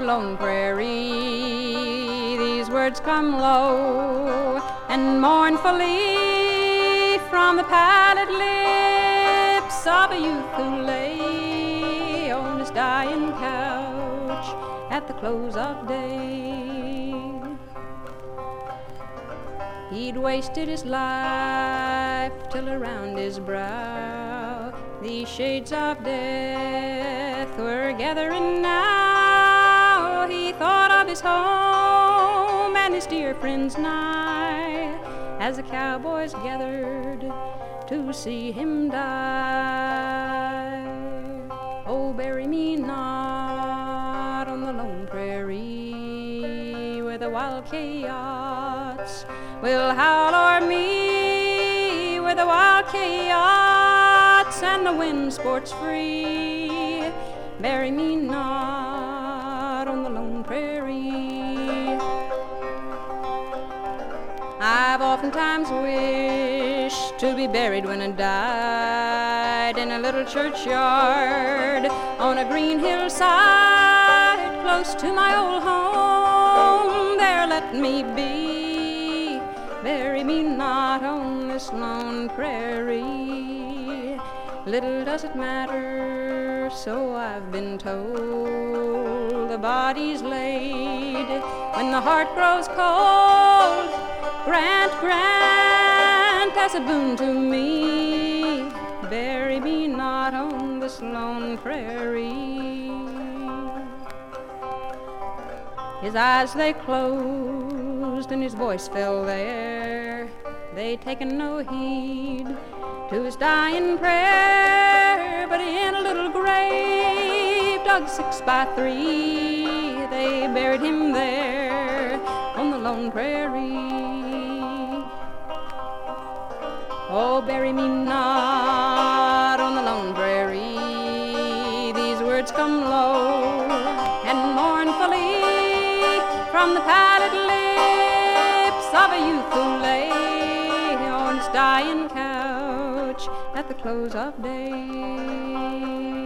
lone prairie. These words come low and mournfully from the pallid lips of a youth who lay on his dying couch at the close of day. He'd wasted his life till around his brow these shades of death were gathering now. He thought of his home and his dear friends nigh as the cowboys gathered to see him die. Oh, bury me not on the lone prairie where the wild coyotes will howl o'er me, where the wild coyotes and the wind sports free. Bury me not on the lone prairie. I've oftentimes wished to be buried when I died in a little churchyard on a green hillside close to my old home. There let me be. Bury me not on this lone prairie. Little does it matter, so I've been told. The body's laid when the heart grows cold. Grant, grant as a boon to me. Bury me not on this lone prairie. His eyes they closed and his voice fell there. They'd taken no heed to his dying prayer, but in a little grave dug 6 by 3, they buried him there on the lone prairie. Oh, bury me not on the lone prairie. These words come low and mournfully from the pallid lips of a youth who lay on his dying couch at the close of day.